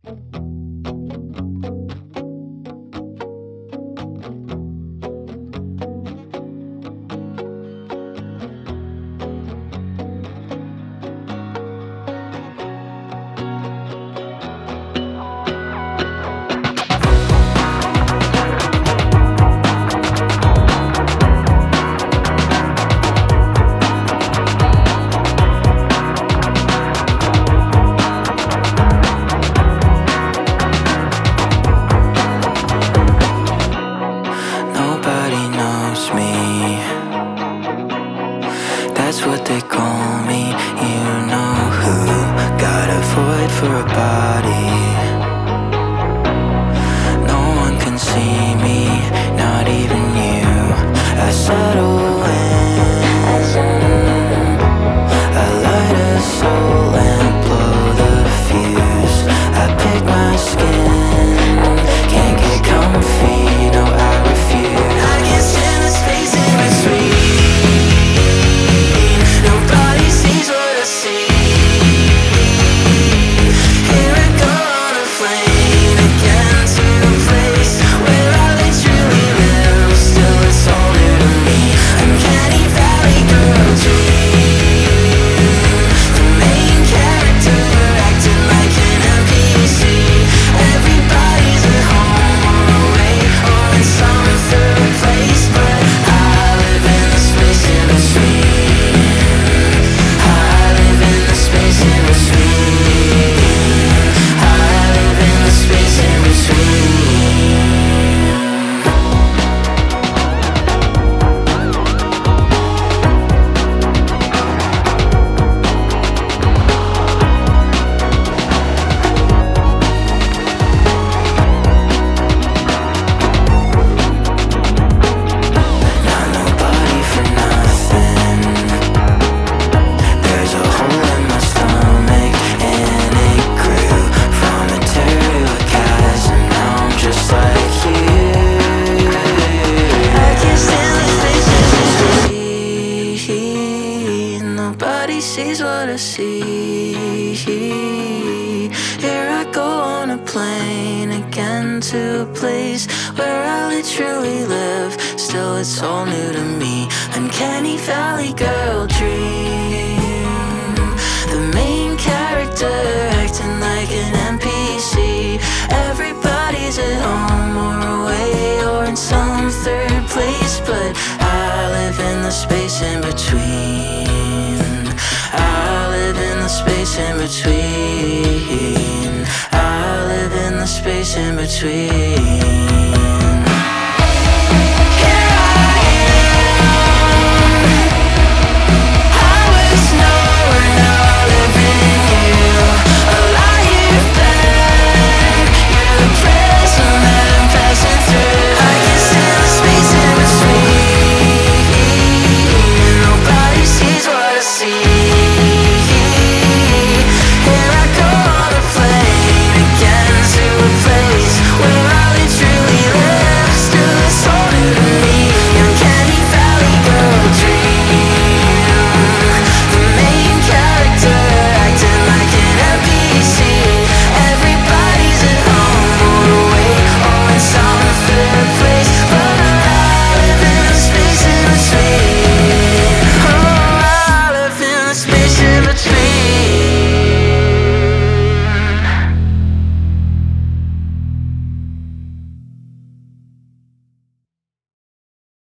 Nobody knows me, that's what they call me. You know who, got a void for a body. No one can see me, not even you. I settle in, I light a soul and blow the fuse. I pick my skin, can't get comfy, no I refuse. I can't stand the space in between. Nobody sees what I see. Here I go on a plane again to a place where I literally live. Still it's all new to me. Uncanny valley girl dream. The main character acting like an NPC. Everybody's at home or away or in some third place, but I live in the space in between. I live in the space in between. I live in the space in between. Not nobody for nothing. There's a hole in my stomach and it grew from a tear to a chasm. Now I'm just like you. I can't stand the space in between. Nobody sees what I see. Here I go on a plane again to a place where I literally live. Still it's all new to me. Uncanny valley girl dream. The main character acting like an NPC. Everybody's at home or away or in some third place, but I live in the space in between. I live in the space in between. I live in the space in between.